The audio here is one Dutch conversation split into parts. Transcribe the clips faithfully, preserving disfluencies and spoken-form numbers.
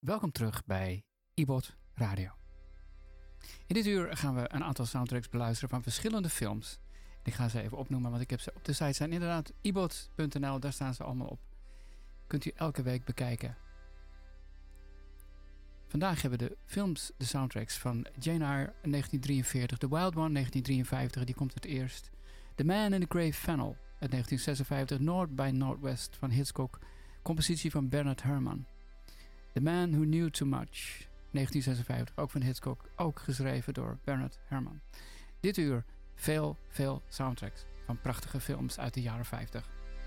Welkom terug bij I B O T Radio. In dit uur gaan we een aantal soundtracks beluisteren van verschillende films. Ik ga ze even opnoemen, want ik heb ze op de site staan. Inderdaad, i b o t punt n l, daar staan ze allemaal op. Kunt u elke week bekijken. Vandaag hebben we de films, de soundtracks van Jane Eyre negentien drieënveertig, The Wild One negentien drieënvijftig, die komt het eerst. The Man in the Grey Fennel uit negentien zesenvijftig, North by Northwest van Hitchcock, compositie van Bernard Herrmann. The Man Who Knew Too Much, negentien zesenvijftig, ook van Hitchcock, ook geschreven door Bernard Herrmann. Dit uur veel, veel soundtracks van prachtige films uit de jaren vijftig.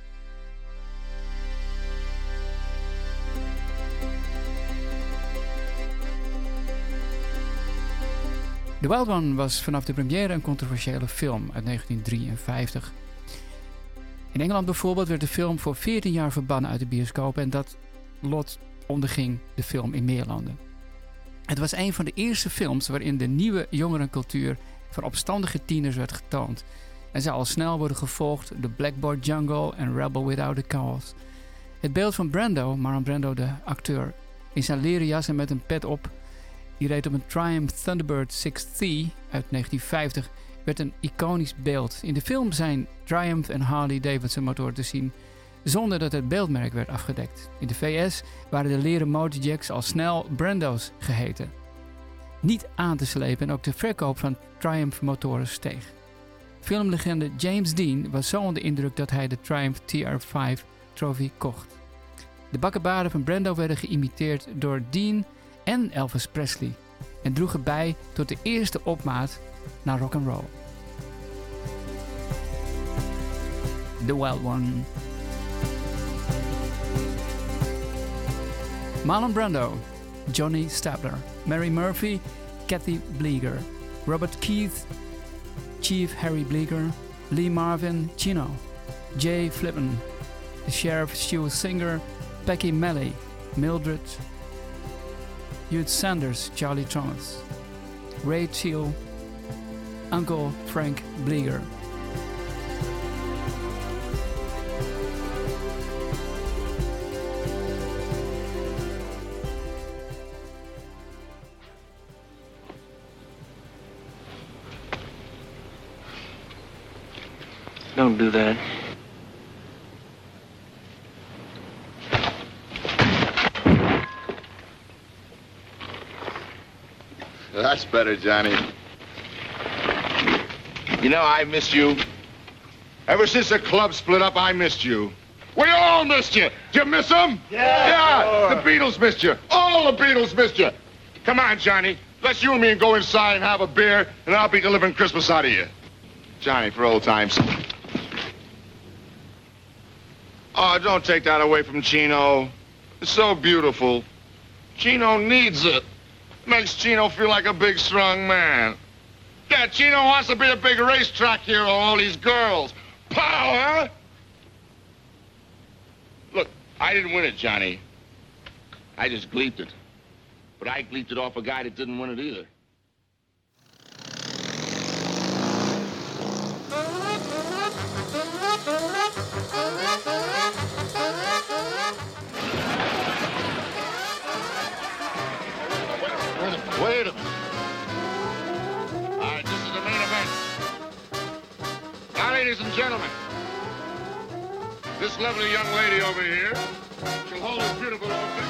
The Wild One was vanaf de première een controversiële film uit negentien drieënvijftig. In Engeland bijvoorbeeld werd de film voor veertien jaar verbannen uit de bioscoop en dat lot onderging de film in meer landen. Het was een van de eerste films waarin de nieuwe jongerencultuur van opstandige tieners werd getoond en zou al snel worden gevolgd door Blackboard Jungle en Rebel Without a Cause. Het beeld van Brando, Marlon Brando de acteur, in zijn leren jas en met een pet op, die reed op een Triumph Thunderbird zes T uit negentien vijftig, werd een iconisch beeld. In de film zijn Triumph en Harley Davidson motoren te zien, zonder dat het beeldmerk werd afgedekt. In de V S waren de leren motorjacks al snel Brando's geheten. Niet aan te slepen en ook de verkoop van Triumph motoren steeg. Filmlegende James Dean was zo onder indruk dat hij de Triumph T R vijf Trophy kocht. De bakkenbaarden van Brando werden geïmiteerd door Dean en Elvis Presley en droegen bij tot de eerste opmaat naar rock'n'roll. The Wild One. Marlon Brando, Johnny Stabler, Mary Murphy, Kathy Bleeger, Robert Keith, Chief Harry Bleeger, Lee Marvin, Chino, Jay Flippen, the Sheriff Stu Singer, Becky Melly, Mildred, Hugh Sanders, Charlie Thomas, Ray Teal, Uncle Frank Bleeger. Don't do that. That's better, Johnny. You know, I missed you. Ever since the club split up, I missed you. We all missed you. Did you miss them? Yeah. Yeah, Sure. the Beatles missed you. All the Beatles missed you. Come on, Johnny. Let's you and me go inside and have a beer, and I'll be delivering Christmas out of you. Johnny, for old times. Oh, don't take that away from Chino. It's so beautiful. Chino needs it. Makes Chino feel like a big, strong man. Yeah, Chino wants to be a big racetrack hero, all these girls. Power! Look, I didn't win it, Johnny. I just gleeped it. But I gleeped it off a guy that didn't win it either. Wait a minute. All right, this is the main event. Now, ladies and gentlemen, this lovely young lady over here, she'll hold this beautiful orphan.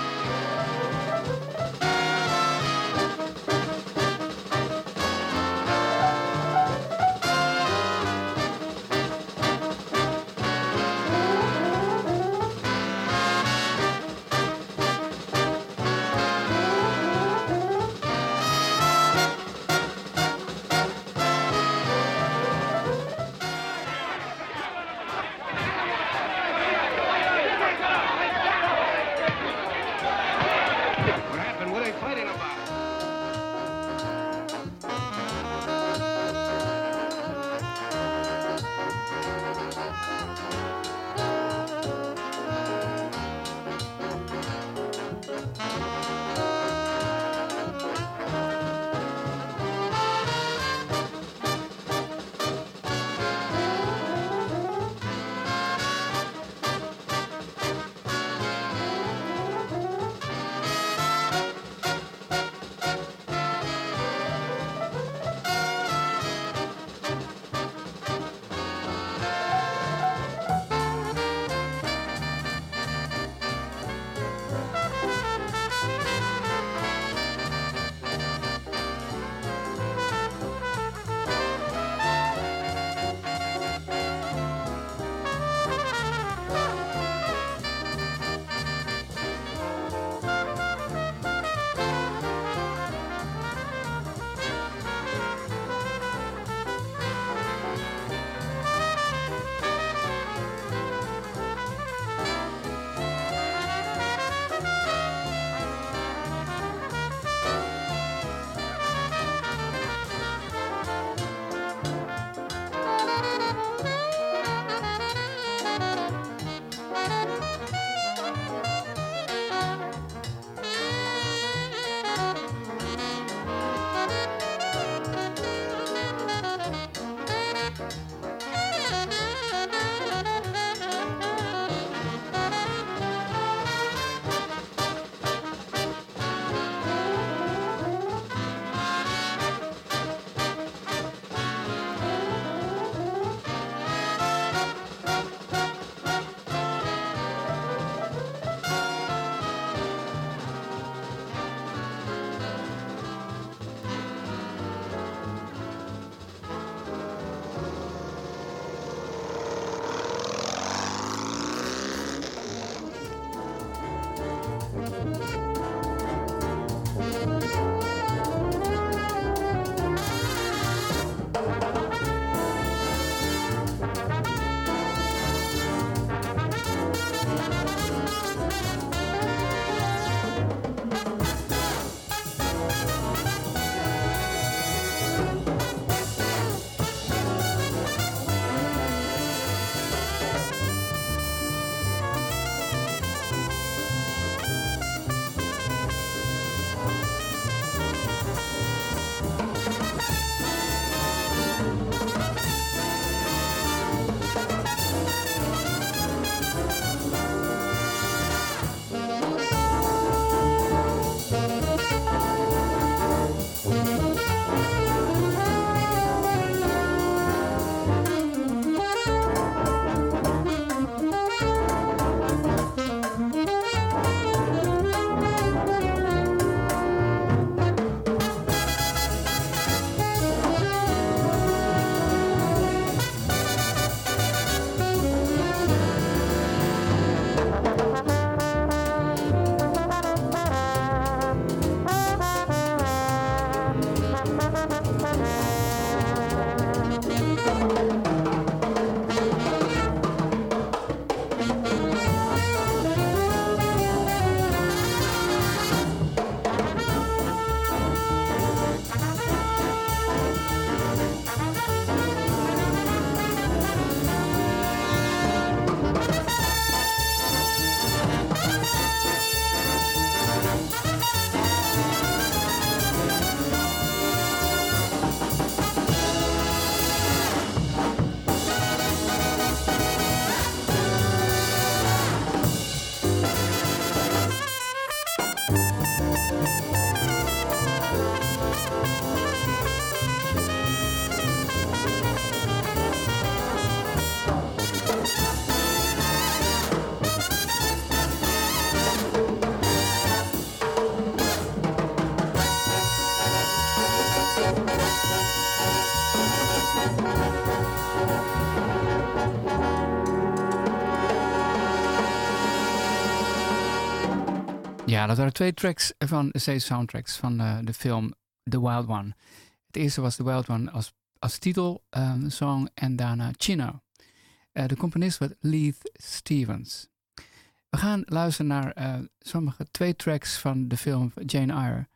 Ja, dat waren twee tracks van de soundtracks van uh, de film The Wild One. Het eerste was The Wild One als, als titel, um, song en daarna Chino. Uh, de componist was Leith Stevens. We gaan luisteren naar uh, sommige twee tracks van de film Jane Eyre.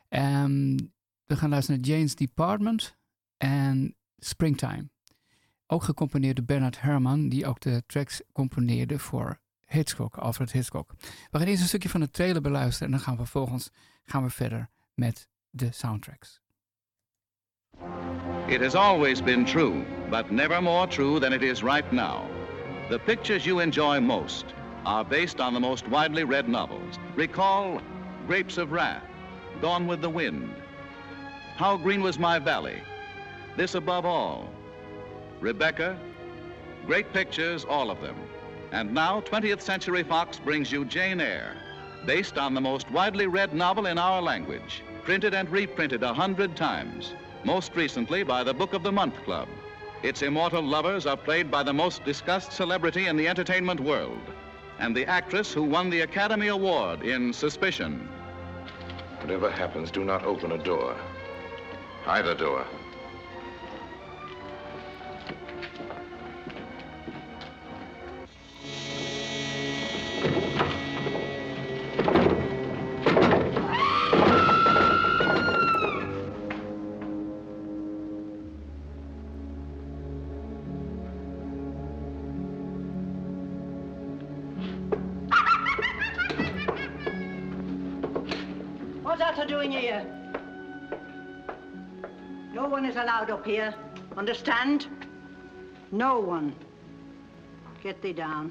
Um, we gaan luisteren naar Jane's Department en Springtime. Ook gecomponeerd door Bernard Herrmann, die ook de tracks componeerde voor Hitchcock, Alfred Hitchcock. We gaan eerst een stukje van de trailer beluisteren en dan gaan we vervolgens gaan we verder met de soundtracks. It has always been true, but never more true than it is right now. The pictures you enjoy most are based on the most widely read novels. Recall Grapes of Wrath, Gone with the Wind, How Green Was My Valley, This Above All, Rebecca. Great pictures, all of them. And now twentieth Century Fox brings you Jane Eyre, based on the most widely read novel in our language, printed and reprinted a hundred times, most recently by the Book of the Month Club. Its immortal lovers are played by the most discussed celebrity in the entertainment world, and the actress who won the Academy Award in Suspicion. Whatever happens, do not open a door. Either door. What's that doing here? No one is allowed up here. Understand? No one. Get thee down.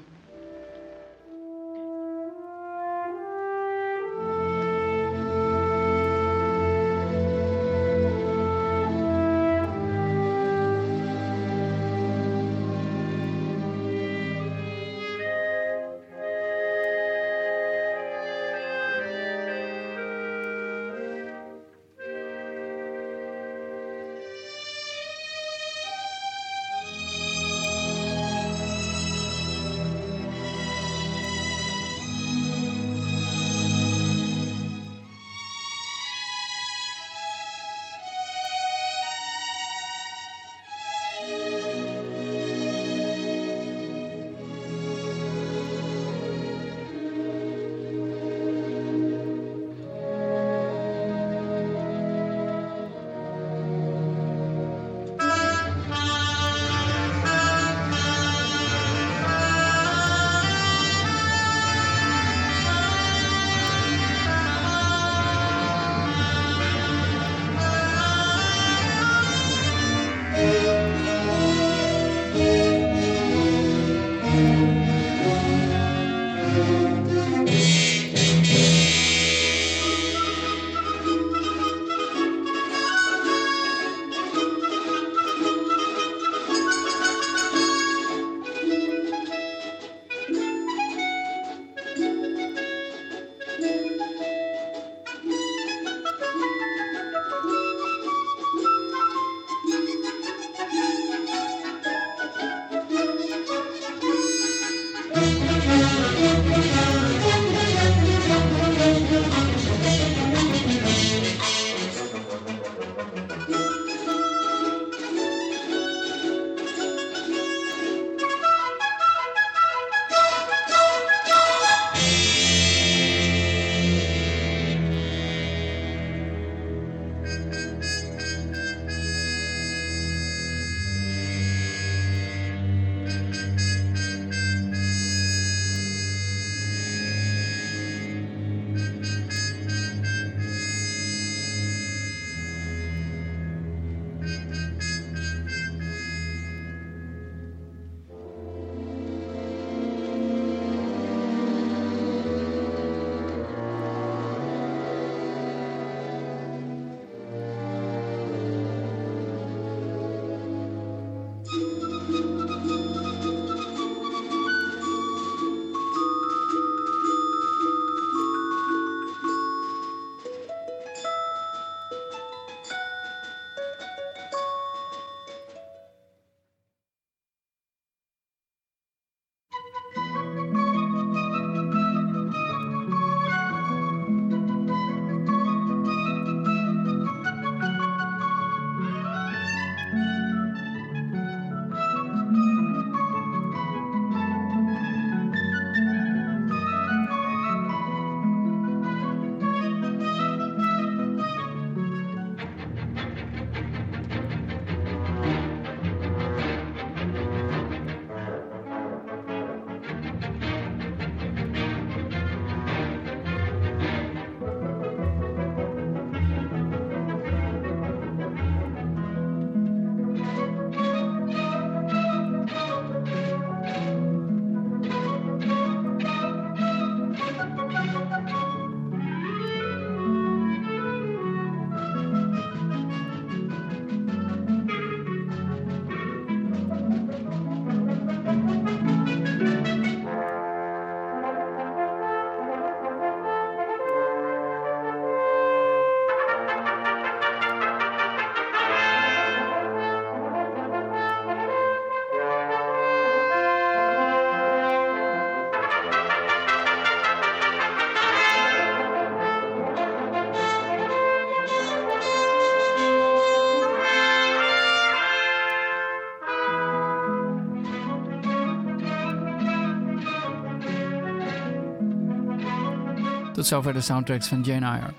Tot zover de soundtracks van Jane Eyre.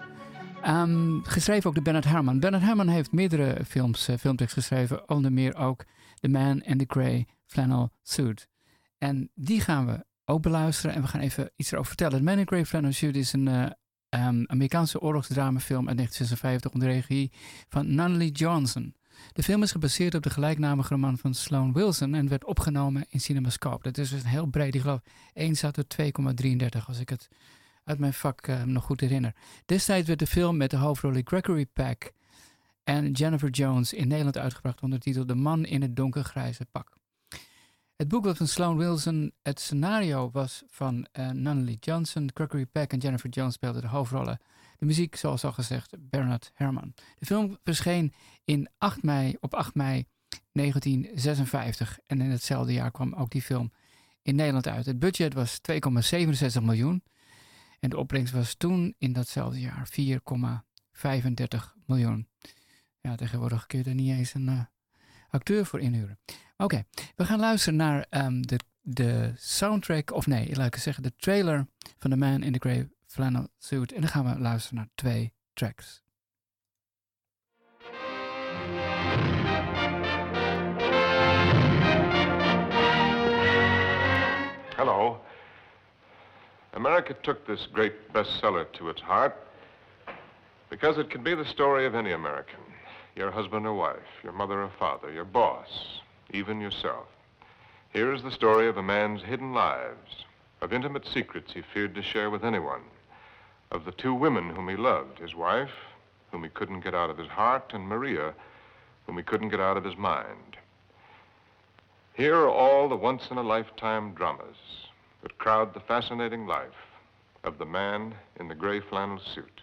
Um, geschreven ook door Bernard Herrmann. Bernard Herrmann heeft meerdere films, uh, filmtracks geschreven. Onder meer ook The Man in the Grey Flannel Suit. En die gaan we ook beluisteren. En we gaan even iets erover vertellen. The Man in the Grey Flannel Suit is een uh, um, Amerikaanse oorlogsdramafilm uit negentien zesenvijftig onder regie van Nunnally Johnson. De film is gebaseerd op de gelijknamige roman van Sloan Wilson en werd opgenomen in CinemaScope. Dat is dus een heel breed. Ik geloof één zat er twee komma drieëndertig als ik het uit mijn vak uh, nog goed herinner. Destijds werd de film met de hoofdrollen Gregory Peck en Jennifer Jones in Nederland uitgebracht onder de titel De Man in het donkergrijze pak. Het boek was van Sloan Wilson. Het scenario was van uh, Nunnally Johnson. Gregory Peck en Jennifer Jones speelden de hoofdrollen. De muziek, zoals al gezegd, Bernard Herrmann. De film verscheen in acht mei, op acht mei negentien zesenvijftig. En in hetzelfde jaar kwam ook die film in Nederland uit. Het budget was twee komma zevenenzestig miljoen. En de opbrengst was toen in datzelfde jaar vier komma vijfendertig miljoen. Ja, tegenwoordig kun je er niet eens een uh, acteur voor inhuren. Oké, okay, we gaan luisteren naar um, de, de soundtrack, of nee, laat ik zeggen, de trailer van The Man in the Grey Flannel Suit. En dan gaan we luisteren naar twee tracks. Hello. America took this great bestseller to its heart because it can be the story of any American. Your husband or wife, your mother or father, your boss, even yourself. Here is the story of a man's hidden lives, of intimate secrets he feared to share with anyone, of the two women whom he loved, his wife, whom he couldn't get out of his heart, and Maria, whom he couldn't get out of his mind. Here are all the once-in-a-lifetime dramas that crowd the fascinating life of the man in the gray flannel suit.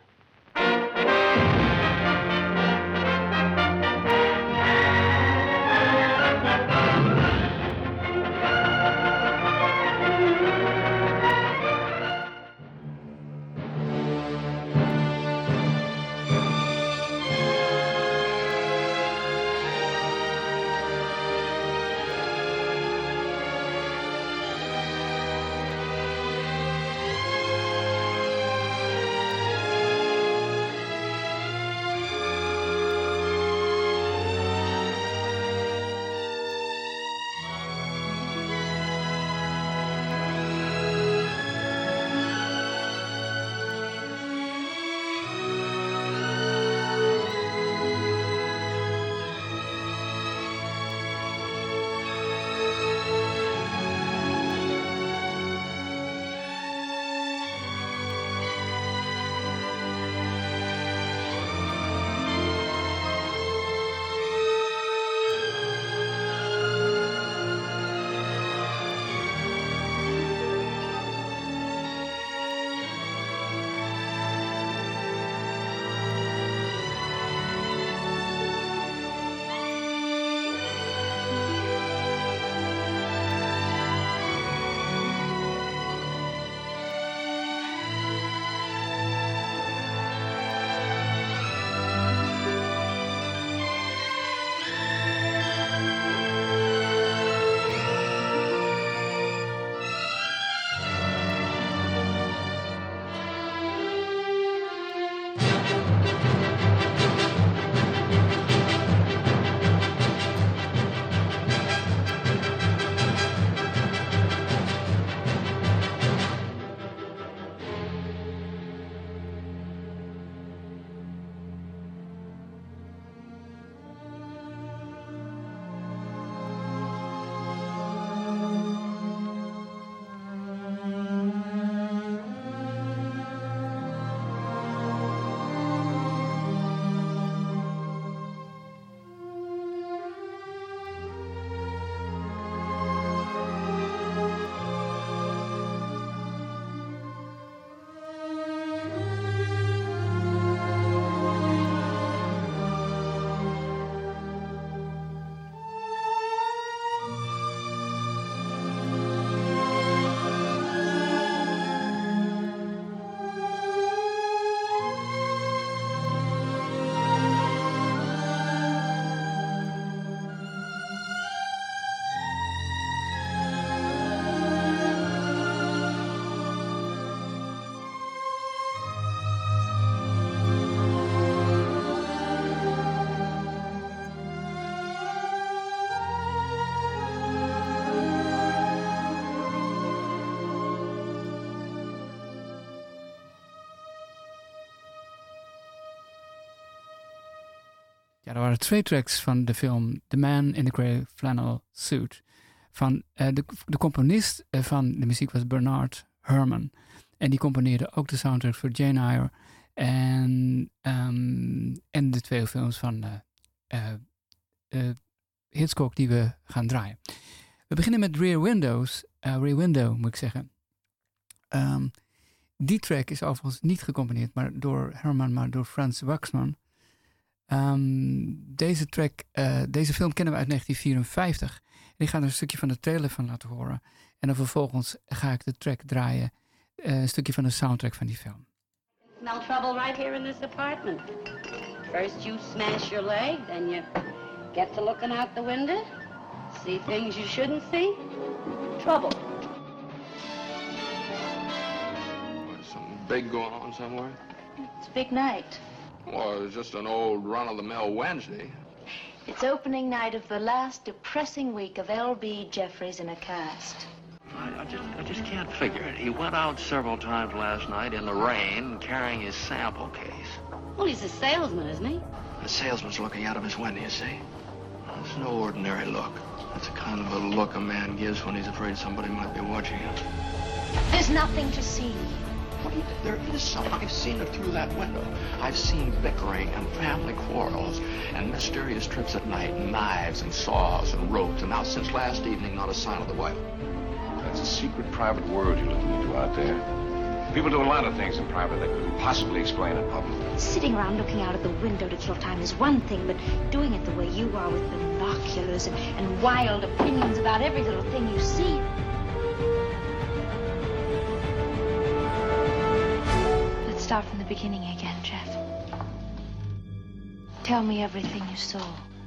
Ja, er waren twee tracks van de film The Man in the Grey Flannel Suit. Van, uh, de, de componist uh, van de muziek was Bernard Herrmann. En die componeerde ook de soundtrack voor Jane Eyre. En, um, en de twee films van uh, uh, uh, Hitchcock die we gaan draaien. We beginnen met Rear Windows. Uh, Rear Window, moet ik zeggen. Um, die track is overigens niet gecomponeerd maar door Herrmann, maar door Franz Waxman. Um, deze track, uh, deze film kennen we uit negentien vierenvijftig. En ik ga er een stukje van de trailer van laten horen. En dan vervolgens ga ik de track draaien. Uh, een stukje van de soundtrack van die film. Smell trouble right here in this apartment. First you smash your leg, then you get to looking out the window. See things you shouldn't see. Trouble. What, something big going on somewhere? It's a big night. Well, it's just an old run-of-the-mill Wednesday. It's opening night of the last depressing week of L B Jeffries in a cast. I, I just I just can't figure it. He went out several times last night in the rain carrying his sample case. Well, he's a salesman, isn't he? The salesman's looking out of his window, you see. It's no ordinary look. That's the kind of a look a man gives when he's afraid somebody might be watching him. There's nothing to see. Wait, there is some. I've seen it through that window. I've seen bickering and family quarrels and mysterious trips at night and knives and saws and ropes. And now since last evening, not a sign of the wife. That's a secret private world you're looking into out there. People do a lot of things in private they couldn't possibly explain in public. Sitting around looking out of the window to kill time is one thing, but doing it the way you are with binoculars and, and wild opinions about every little thing you see. Let's start from the beginning again, Jeff. Tell me everything you saw.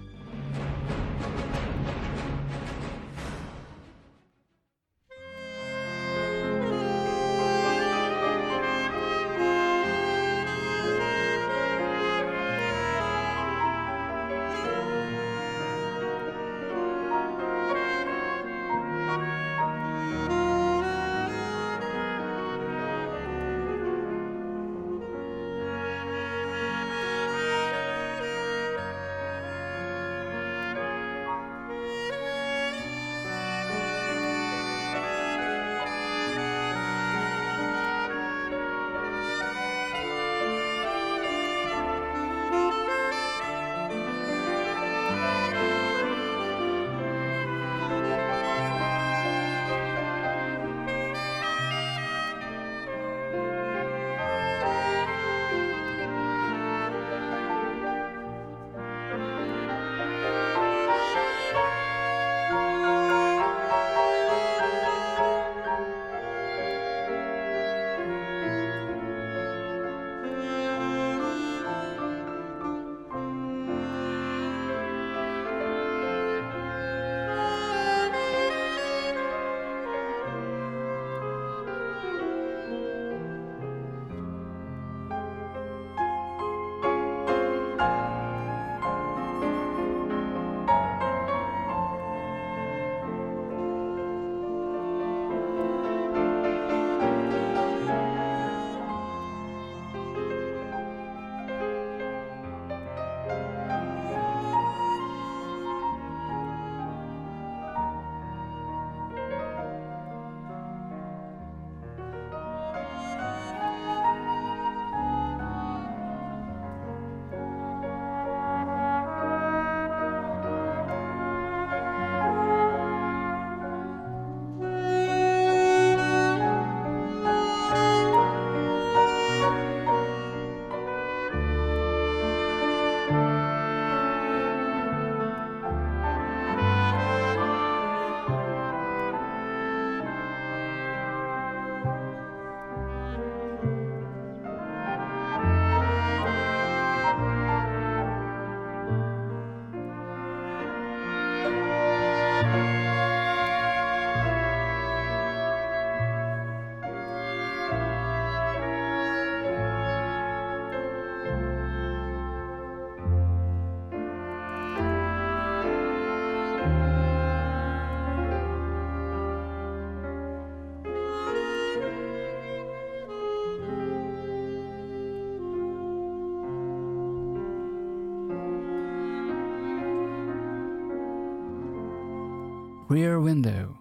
Rear Window.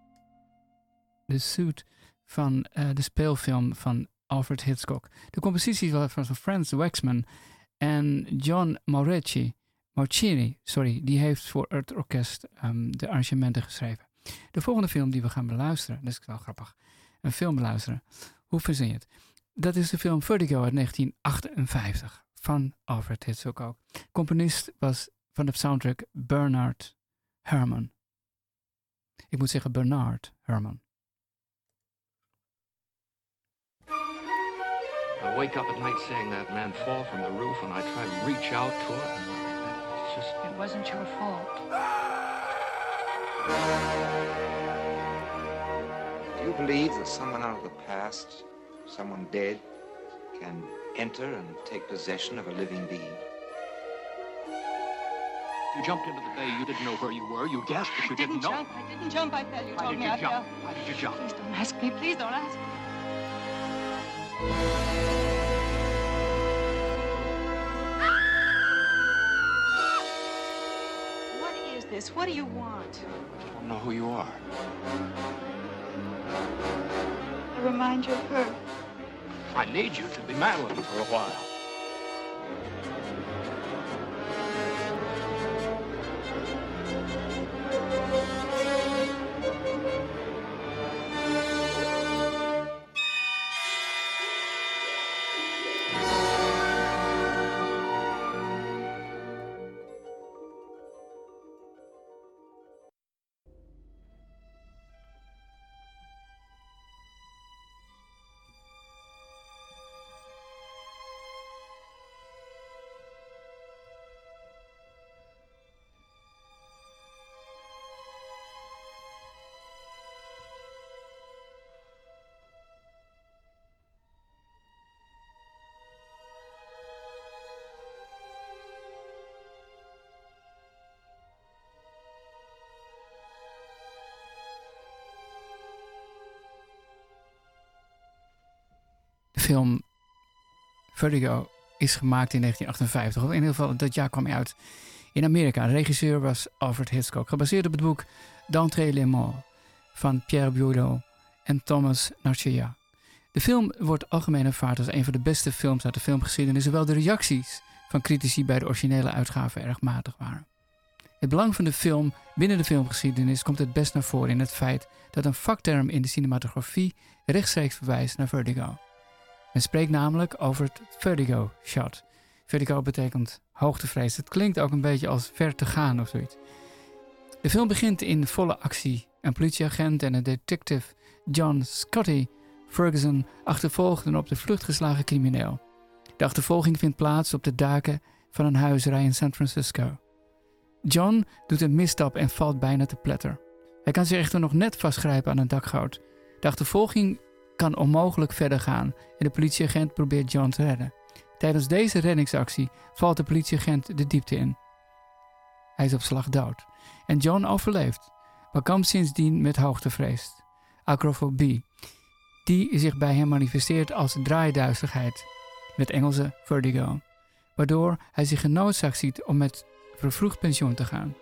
De suite van uh, de speelfilm van Alfred Hitchcock. De compositie was van Franz Waxman en John Maurecci, Maucini, sorry, die heeft voor het orkest um, de arrangementen geschreven. De volgende film die we gaan beluisteren, dat is wel grappig, een film beluisteren. Hoe verzin je het? Dat is de film Vertigo uit negentien achtenvijftig van Alfred Hitchcock ook. Componist was van de soundtrack Bernard Herrmann. Ik moet zeggen Bernard Herrmann. I wake up at night seeing that man fall from the roof, and I try to reach out to it, and it's just... It wasn't your fault. Do you believe that someone out of the past, someone dead, can enter and take possession of a living being? You jumped into the bay, you didn't know where you were, you guessed, but you I didn't, didn't know. jump. I didn't jump, I tell you. Why told did me you I jump? fell. Why did you jump? Please don't ask me. Please don't ask me. What is this? What do you want? I don't know who you are. remind you of her. I need you to be Madeline for a while. De film Vertigo is gemaakt in negentien achtenvijftig. Of in ieder geval, dat jaar kwam hij uit in Amerika. De regisseur was Alfred Hitchcock. Gebaseerd op het boek D'Entrée les Morts van Pierre Boulle en Thomas Narcea. De film wordt algemeen ervaard als een van de beste films uit de filmgeschiedenis, hoewel de reacties van critici bij de originele uitgave erg matig waren. Het belang van de film binnen de filmgeschiedenis komt het best naar voren in het feit dat een vakterm in de cinematografie rechtstreeks verwijst naar vertigo. Men spreekt namelijk over het vertigo shot. Vertigo betekent hoogtevrees. Het klinkt ook een beetje als ver te gaan of zoiets. De film begint in volle actie. Een politieagent en een detective John Scotty Ferguson achtervolgt een op de vlucht geslagen crimineel. De achtervolging vindt plaats op de daken van een huisrij in San Francisco. John doet een misstap en valt bijna te pletter. Hij kan zich echter nog net vastgrijpen aan een dakgoot. De achtervolging kan onmogelijk verder gaan en de politieagent probeert John te redden. Tijdens deze reddingsactie valt de politieagent de diepte in. Hij is op slag dood. En John overleeft, maar kampt sindsdien met hoogtevrees, acrofobie, die zich bij hem manifesteert als draaiduisterigheid, in het Engelse vertigo, waardoor hij zich genoodzaakt ziet om met vervroegd pensioen te gaan.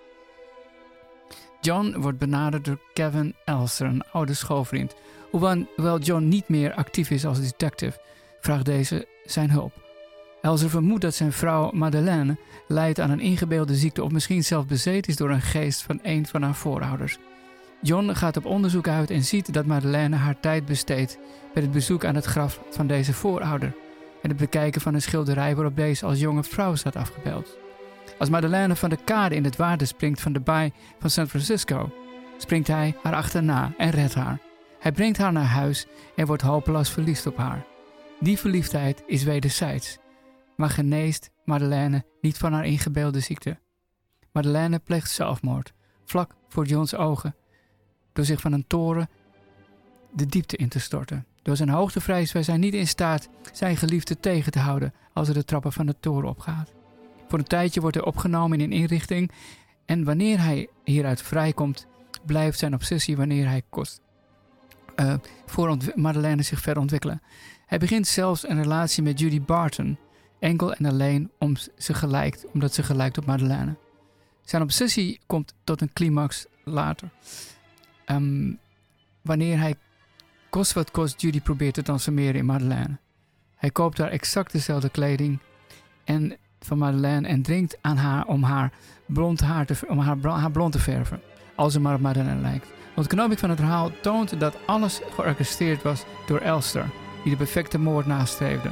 John wordt benaderd door Kevin Elster, een oude schoolvriend. Hoewel John niet meer actief is als detective, vraagt deze zijn hulp. Elster vermoedt dat zijn vrouw Madeleine lijdt aan een ingebeelde ziekte of misschien zelf bezeten is door een geest van een van haar voorouders. John gaat op onderzoek uit en ziet dat Madeleine haar tijd besteedt met het bezoek aan het graf van deze voorouder en het bekijken van een schilderij waarop deze als jonge vrouw staat afgebeeld. Als Madeleine van de kade in het water springt van de baai van San Francisco, springt hij haar achterna en redt haar. Hij brengt haar naar huis en wordt hopeloos verliefd op haar. Die verliefdheid is wederzijds, maar geneest Madeleine niet van haar ingebeelde ziekte. Madeleine pleegt zelfmoord, vlak voor Johns ogen, door zich van een toren de diepte in te storten. Door zijn hoogtevrees was hij niet in staat zijn geliefde tegen te houden als hij de trappen van de toren opgaat. Voor een tijdje wordt hij opgenomen in een inrichting en wanneer hij hieruit vrijkomt, blijft zijn obsessie wanneer hij kost uh, voor ont- Madeleine zich verder ontwikkelen. Hij begint zelfs een relatie met Judy Barton, enkel en alleen om ze gelijkt, omdat ze gelijkt op Madeleine. Zijn obsessie komt tot een climax later. Um, wanneer hij kost wat kost Judy probeert te transformeren in Madeleine. Hij koopt haar exact dezelfde kleding en van Madeleine en dringt aan haar om haar blond haar te, om haar, haar blond te verven, als ze maar op Madeleine lijkt. De ontknoping van het verhaal toont dat alles georchestreerd was door Elster, die de perfecte moord nastreefde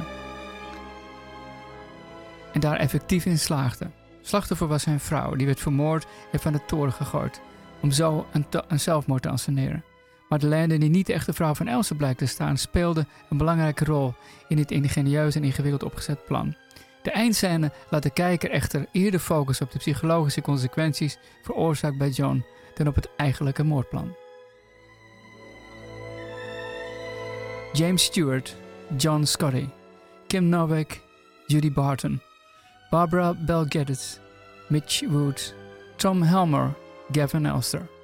en daar effectief in slaagde. Slachtoffer was zijn vrouw, die werd vermoord en van de toren gegooid, om zo een, to- een zelfmoord te anseneren. Madeleine, die niet de echte vrouw van Elster blijkt te staan, speelde een belangrijke rol in dit ingenieus en ingewikkeld opgezet plan. De eindscène laat de kijker echter eerder focussen op de psychologische consequenties veroorzaakt bij John dan op het eigenlijke moordplan. James Stewart, John Scotty, Kim Novak, Judy Barton, Barbara Bel Geddes, Mitch Woods, Tom Helmer, Gavin Elster.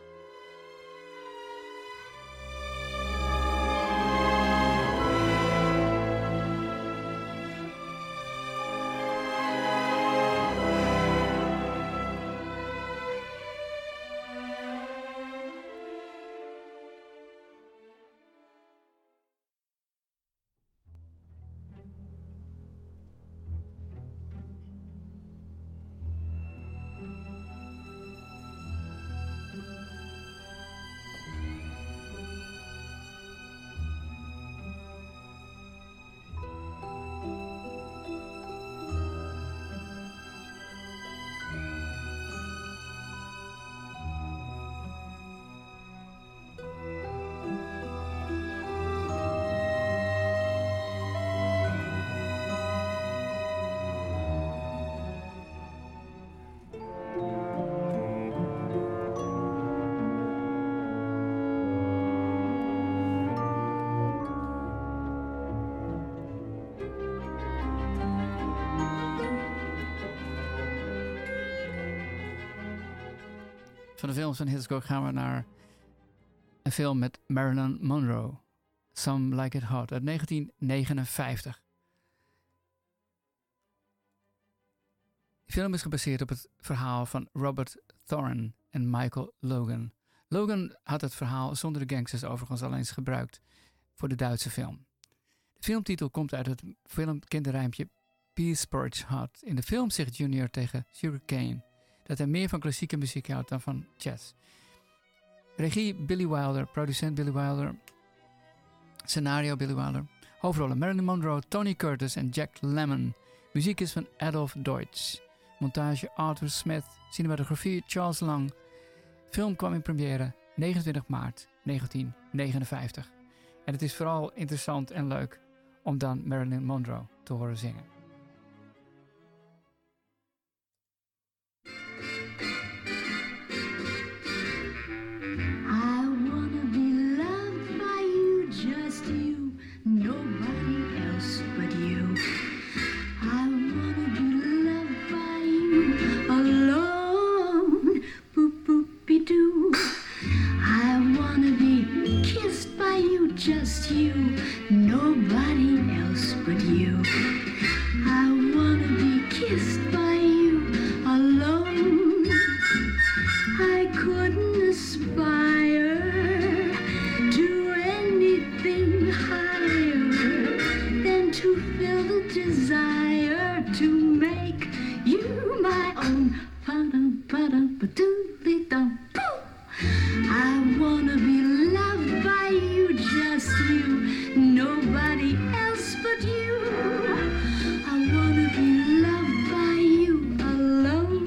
Van de films van Hitchcock gaan we naar een film met Marilyn Monroe. Some Like It Hot uit negentien negenenvijftig. De film is gebaseerd op het verhaal van Robert Thorne en Michael Logan. Logan had het verhaal zonder de gangsters overigens al eens gebruikt voor de Duitse film. De filmtitel komt uit het filmkinderrijmpje Peace Porridge Hot. In de film zegt Junior tegen Sugar Cane dat hij meer van klassieke muziek houdt dan van jazz. Regie Billy Wilder, producent Billy Wilder, scenario Billy Wilder, hoofdrollen Marilyn Monroe, Tony Curtis en Jack Lemmon. Muziek is van Adolf Deutsch. Montage Arthur Smith, cinematografie Charles Lang. Film kwam in première negenentwintig maart negentien negenenvijftig. En het is vooral interessant en leuk om dan Marilyn Monroe te horen zingen. Just you, nobody else but you. I wanna be kissed by you alone. I couldn't aspire to anything higher than to feel the desire to make you my own. Ba-dum-ba-dum-ba-doodly-dum. I wanna be loved by you, just you, nobody else but you. I wanna be loved by you alone.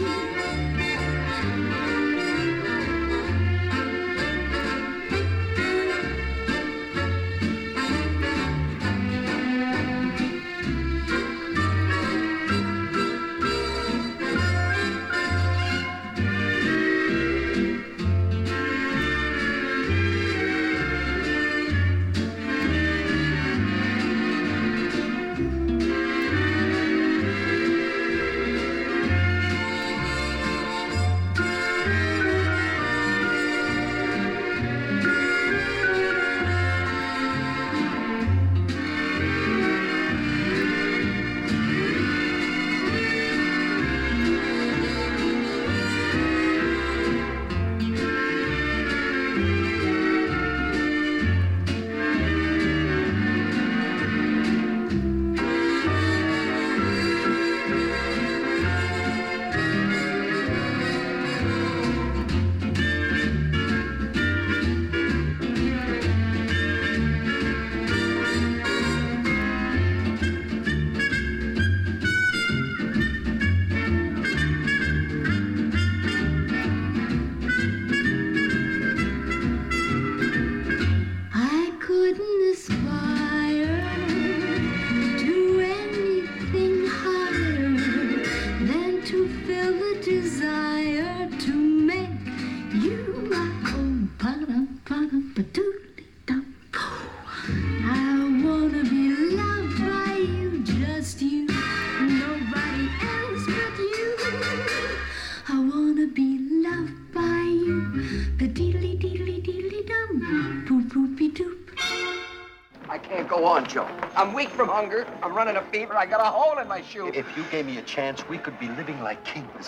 Joe. I'm weak from hunger. I'm running a fever. I got a hole in my shoe. If you gave me a chance, we could be living like kings.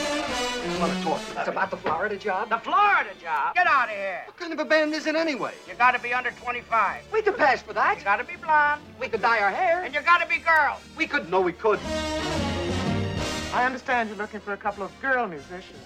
I want to talk to you. It's about the Florida job. The Florida job? Get out of here. What kind of a band is it anyway? You got to be under twenty-five. We could pass for that. You got to be blonde. We could dye our hair. And you got to be girls. We could. No, we could. I understand you're looking for a couple of girl musicians.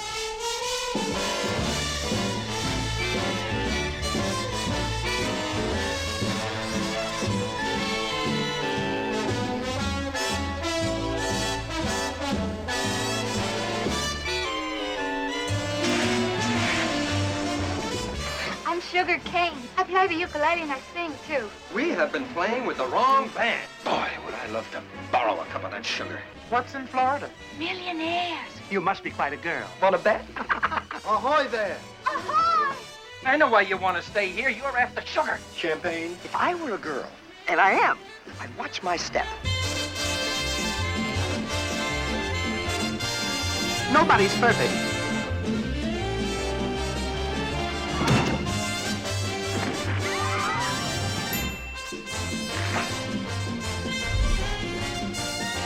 Sugar Cane. I play the ukulele and I sing, too. We have been playing with the wrong band. Boy, would I love to borrow a cup of that sugar. What's in Florida? Millionaires. You must be quite a girl. Want to bet? Ahoy there. Ahoy! I know why you want to stay here. You're after sugar. Champagne? If I were a girl, and I am, I'd watch my step. Nobody's perfect.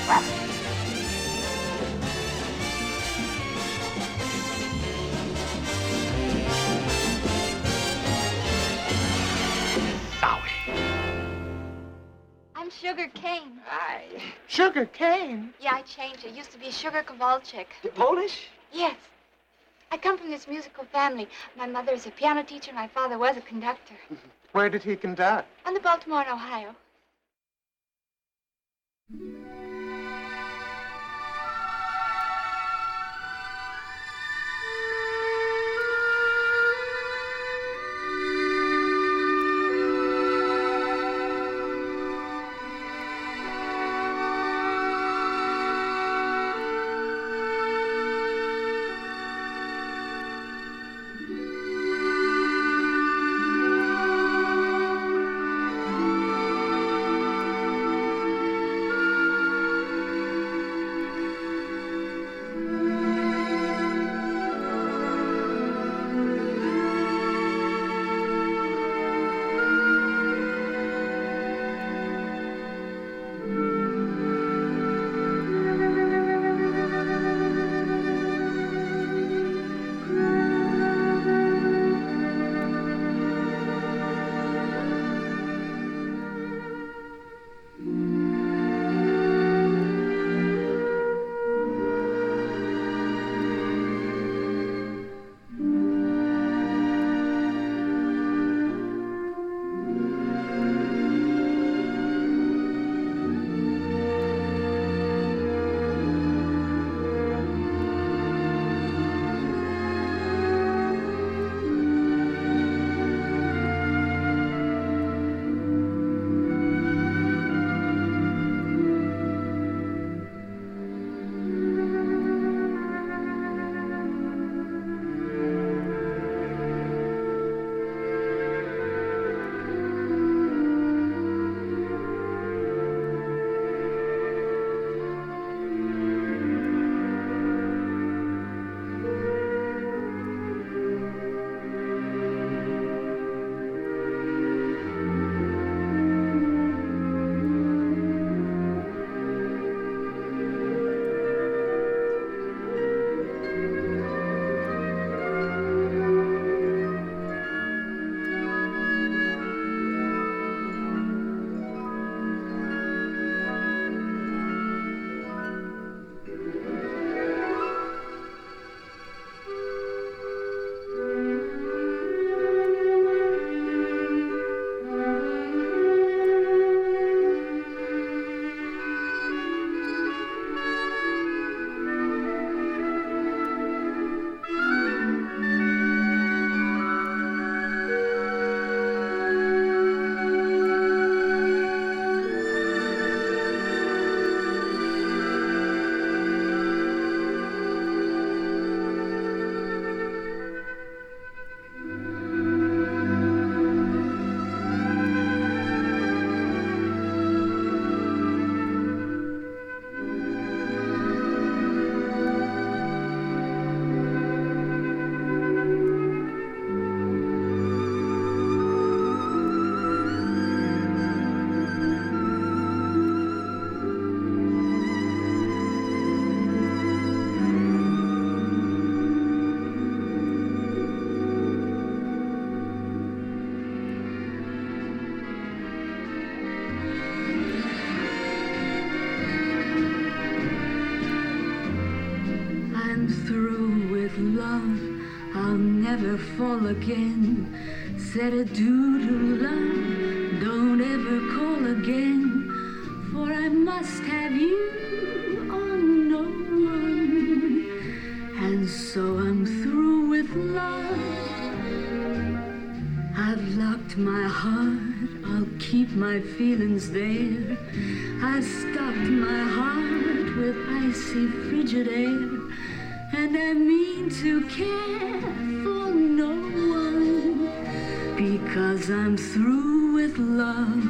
I'm Sugar Cane. Hi. Sugar Cane? Yeah, I changed. I used to be Sugar Kowalczyk. Polish? Yes. I come from this musical family. My mother is a piano teacher, and my father was a conductor. Where did he conduct? On the Baltimore and Ohio. never fall again. Said adieu to love, don't ever call again. For I must have you on no one. And so I'm through with love. I've locked my heart, I'll keep my feelings there. I've stopped my heart with icy frigid air. And I mean to care for no one, because I'm through with love.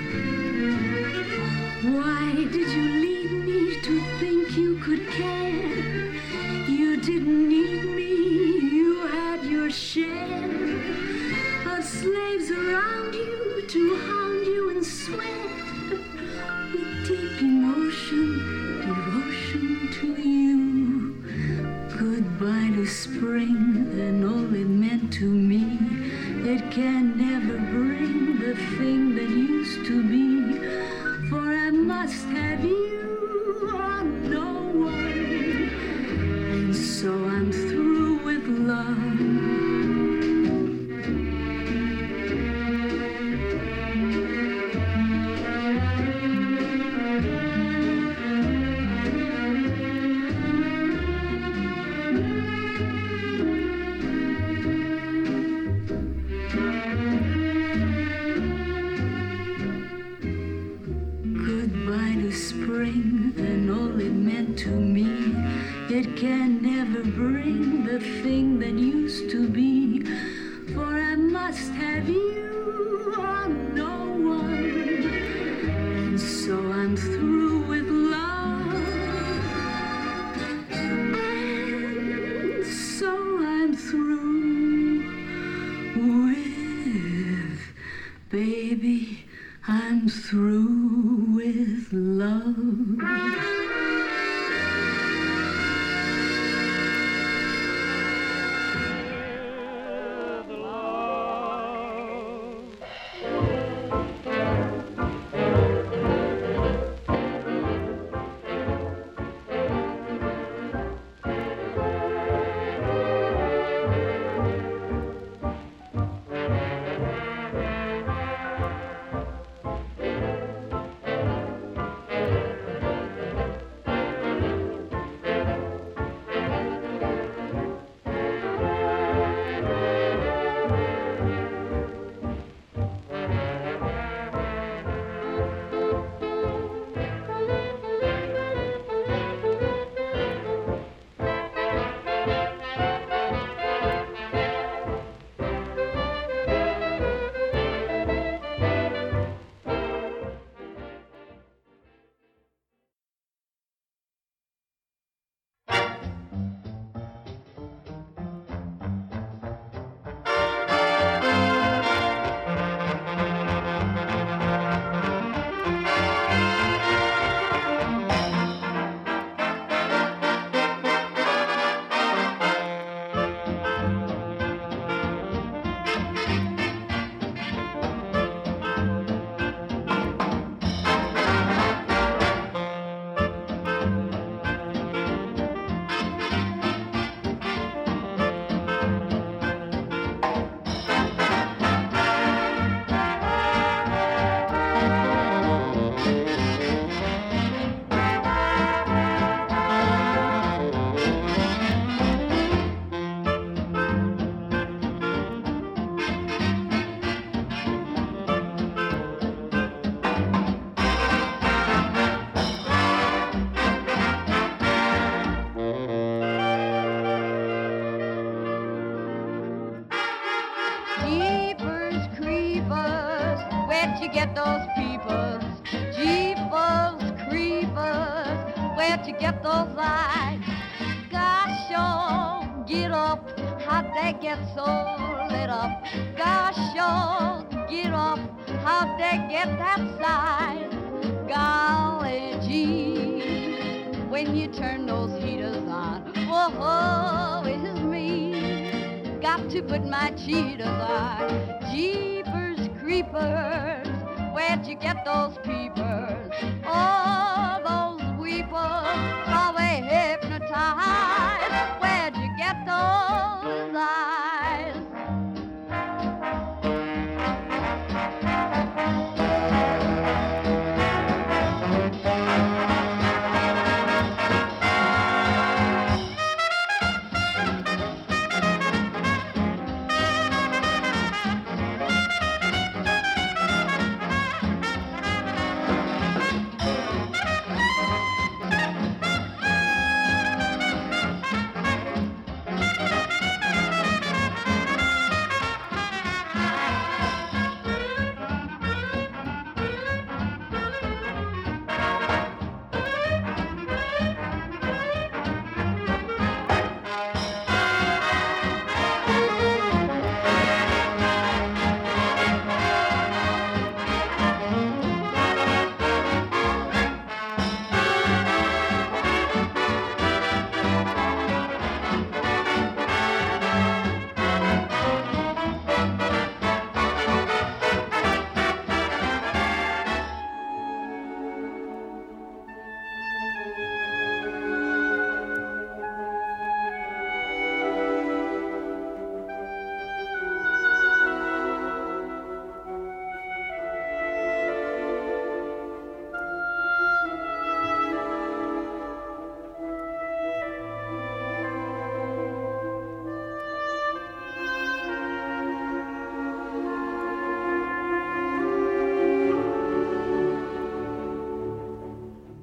Why did you lead me to think you could care? You didn't need me, you had your share of slaves around you to hound you and sweat with deep emotion. never bring the thing that used to be, for I must have you or no one, and so I'm through with love. It can never bring the thing that used to be, for I must have you or no one, and so I'm through with love, and so I'm through with, baby, I'm through with love.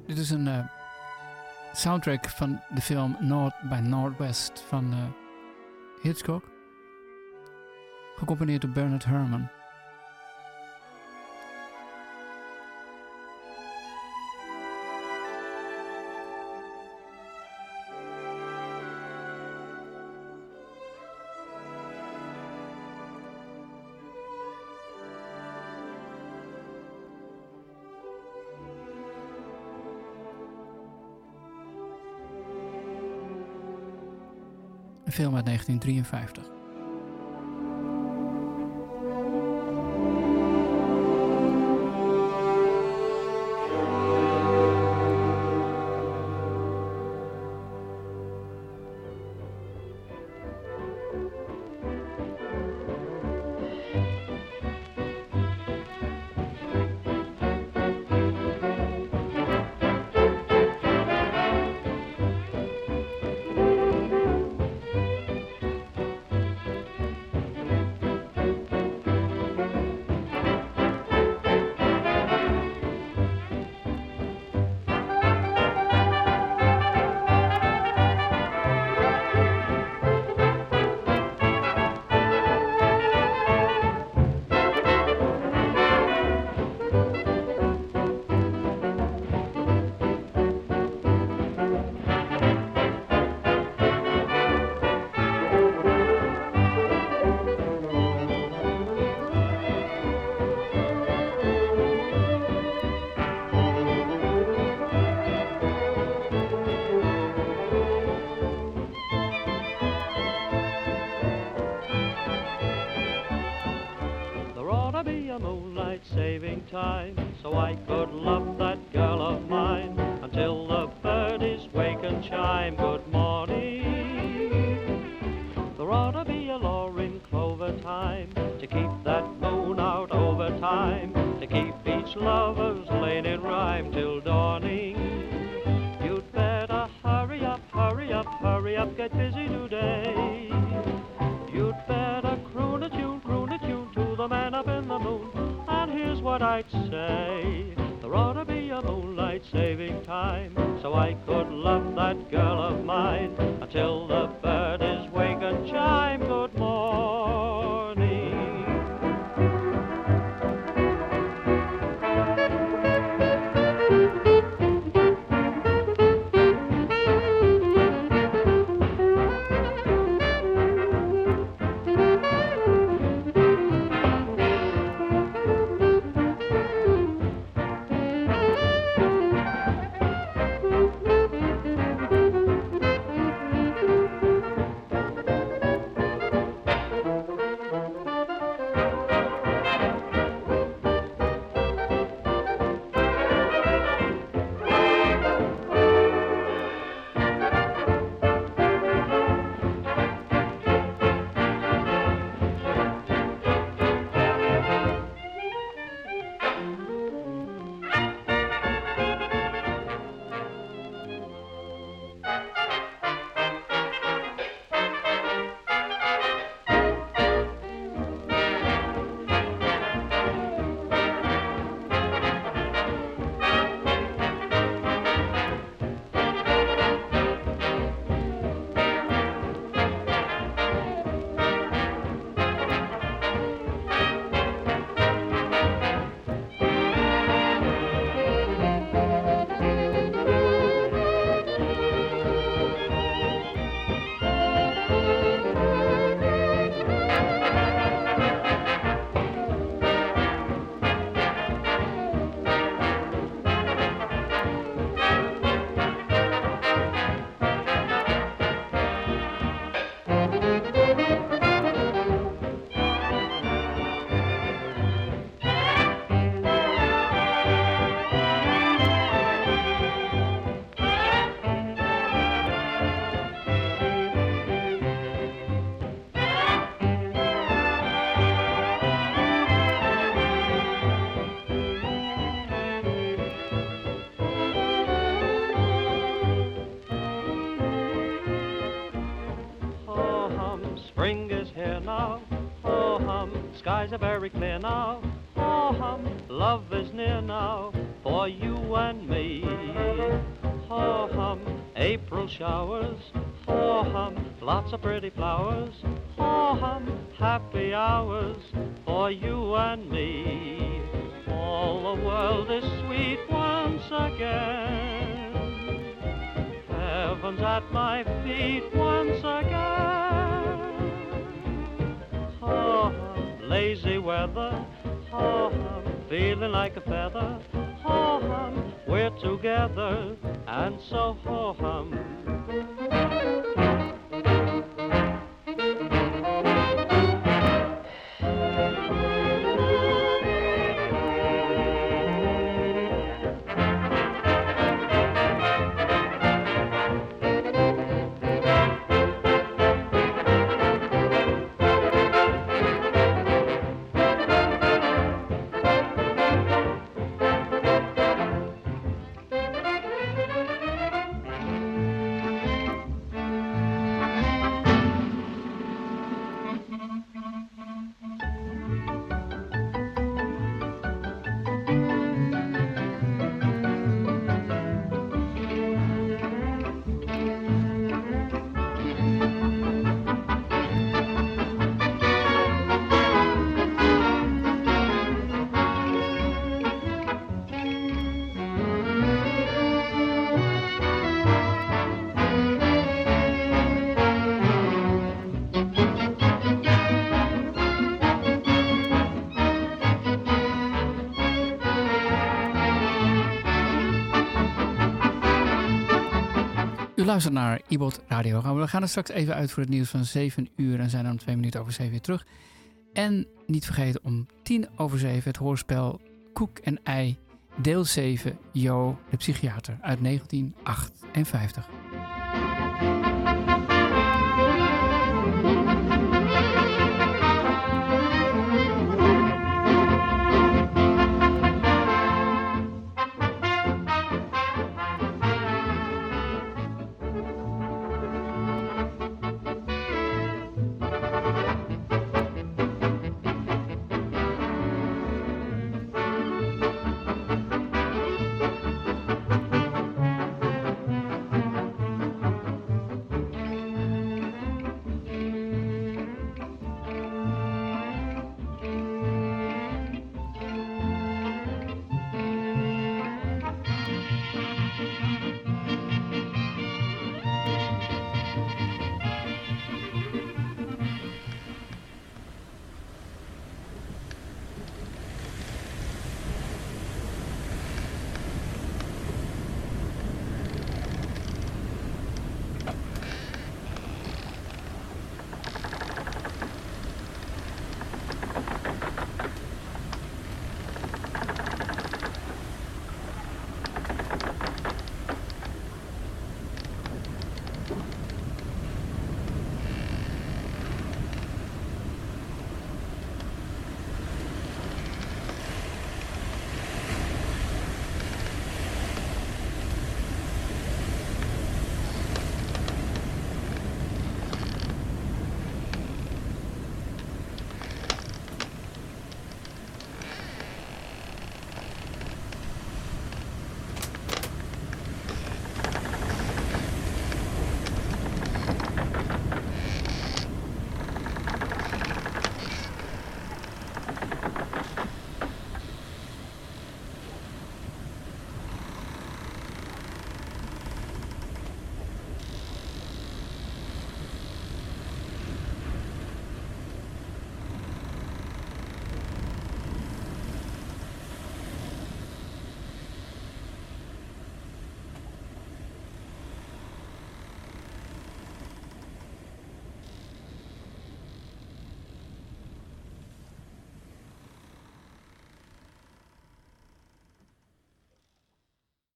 Dit is een uh, soundtrack van de film North by Northwest van uh, Hitchcock. Gecomponeerd door Bernard Herrmann. Een film uit negentien drieënvijftig. Time, so I could love that girl of mine until the birdies wake and chime good morning. There ought to be a law in clover time to keep that moon out over time, to keep each lover's lane in rhyme till dawning. You'd better hurry up, hurry up, hurry up, get busy today. You'd better croon a tune, croon a tune to the man up in the moon. Here's what I'd say, there ought to be a moonlight saving time, so I could love that girl of mine until the birdies wake and chime good morning. Skies are very clear now. Oh, hum, love is near now for you and me. showers. For hum, lots of pretty flowers. For hum, happy hours for you and me. All the world is sweet once again. Heaven's at my feet once again. Oh, lazy weather. Oh, feeling like a feather. Oh, hum, we're together, and so ho hum. U luistert naar Ibot Radio. We gaan er straks even uit voor het nieuws van zeven uur en zijn dan twee minuten over zeven weer terug. En niet vergeten om tien over zeven het hoorspel Koek en Ei, deel zeven, Jo, de psychiater uit negentien achtenvijftig.